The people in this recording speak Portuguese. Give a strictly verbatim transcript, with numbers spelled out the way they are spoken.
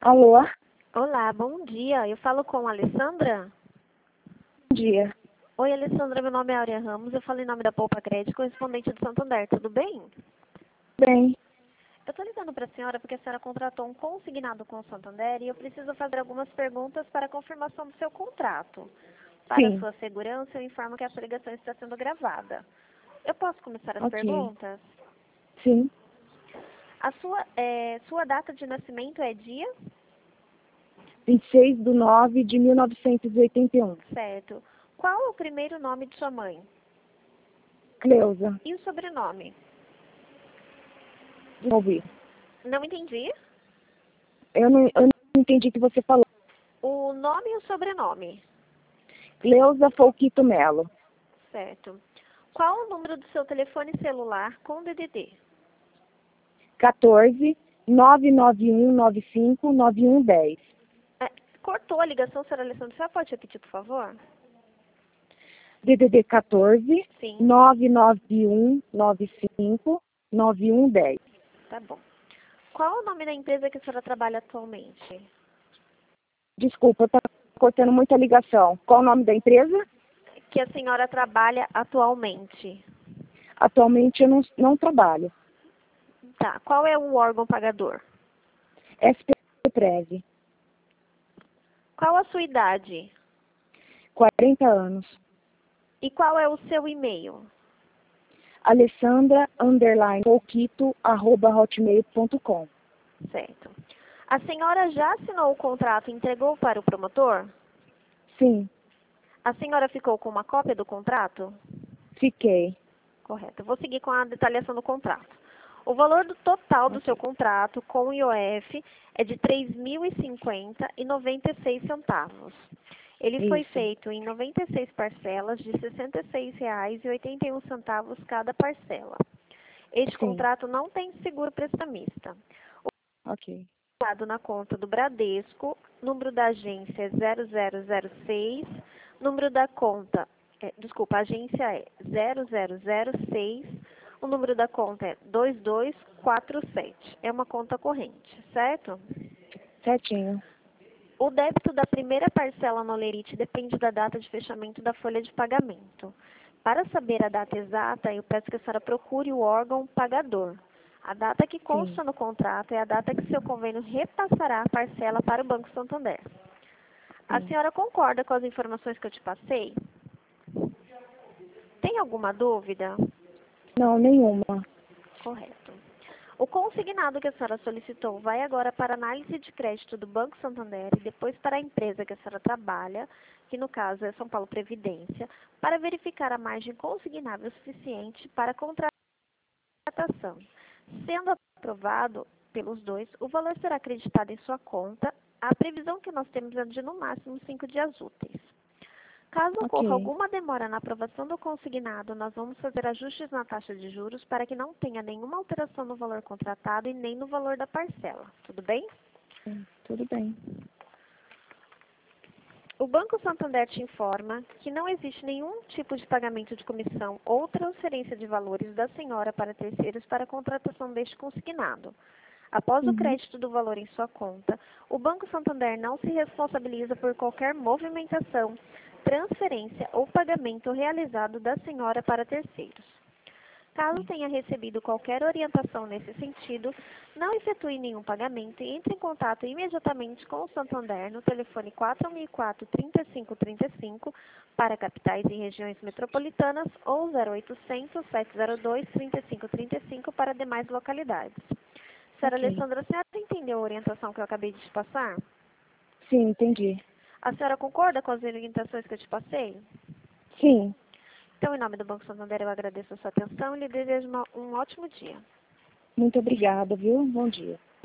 Alô? Olá, bom dia. Eu falo com a Alessandra? Bom dia. Oi, Alessandra, meu nome é Áurea Ramos. Eu falo em nome da Poupa Crédito, correspondente do Santander. Tudo bem? Bem, Eu estou ligando para a senhora porque a senhora contratou um consignado com o Santander e eu preciso fazer algumas perguntas para a confirmação do seu contrato. Para a sim. sua segurança, eu informo que essa ligação está sendo gravada. Eu posso começar as Ok. perguntas? Sim. A sua, é, sua data de nascimento é dia? vinte e seis de nove de mil novecentos e oitenta e um. Certo. Qual é o primeiro nome de sua mãe? Cleusa. E o sobrenome? De ouvir. Não entendi. Eu não, eu não entendi o que você falou. O nome e o sobrenome. Cleusa Folquito Melo. Certo. Qual o número do seu telefone celular com D D D? quatorze, nove nove um nove cinco, nove um um zero. É, cortou a ligação, senhora Alessandra. Você pode repetir, por favor? D D D quatorze, Sim, nove nove um nove cinco, nove um um zero. tá bom. Qual o nome da empresa que a senhora trabalha atualmente? Desculpa, tá cortando muita ligação. Qual o nome da empresa? Que a senhora trabalha atualmente. Atualmente eu não, não trabalho. Tá. Qual é o órgão pagador? S P Prev. Qual a sua idade? quarenta anos. E qual é o seu e-mail? Alessandra, underline, Folquito, arroba hotmail ponto com. Certo. A senhora já assinou o contrato e entregou para o promotor? Sim, A senhora ficou com uma cópia do contrato? fiquei. Correto. Eu vou seguir com a detalhação do contrato. O valor do total do Ok. seu contrato com o I O F é de três mil e cinquenta reais e noventa e seis centavos. Ele foi Isso. feito em noventa e seis parcelas de sessenta e seis reais e oitenta e um centavos cada parcela. Este Sim, contrato não tem seguro prestamista. ok. Dado na conta do Bradesco, número da agência é zero zero zero seis, número da conta, é, desculpa, a agência é zero zero zero seis, o número da conta é dois dois quatro sete. É uma conta corrente, certo? Certinho. O débito da primeira parcela no Olerite depende da data de fechamento da folha de pagamento. Para saber a data exata, eu peço que a senhora procure o órgão pagador. A data que Sim. consta no contrato é a data que seu convênio repassará a parcela para o Banco Santander. A Sim. senhora concorda com as informações que eu te passei? Tem alguma dúvida? Não, nenhuma. Correto. O consignado que a senhora solicitou vai agora para a análise de crédito do Banco Santander e depois para a empresa que a senhora trabalha, que no caso é São Paulo Previdência, para verificar a margem consignável suficiente para a contratação. Sendo aprovado pelos dois, o valor será acreditado em sua conta. A previsão que nós temos é de no máximo cinco dias úteis. Caso ocorra Ok. alguma demora na aprovação do consignado, nós vamos fazer ajustes na taxa de juros para que não tenha nenhuma alteração no valor contratado e nem no valor da parcela. Tudo bem? Sim, tudo bem. O Banco Santander te informa que não existe nenhum tipo de pagamento de comissão ou transferência de valores da senhora para terceiros para a contratação deste consignado. Após o Uhum. crédito do valor em sua conta, o Banco Santander não se responsabiliza por qualquer movimentação, transferência ou pagamento realizado da senhora para terceiros. Caso tenha recebido qualquer orientação nesse sentido, não efetue nenhum pagamento e entre em contato imediatamente com o Santander no telefone quatro mil e quatro, trinta e cinco trinta e cinco para capitais e regiões metropolitanas ou zero oitocentos, sete zero dois, trinta e cinco trinta e cinco para demais localidades. Senhora Ok. Alessandra, a senhora entendeu a orientação que eu acabei de te passar? Sim, entendi. A senhora concorda com as orientações que eu te passei? Sim. Então, em nome do Banco Santander, eu agradeço a sua atenção e lhe desejo uma- um ótimo dia. Muito obrigada, viu? Bom dia.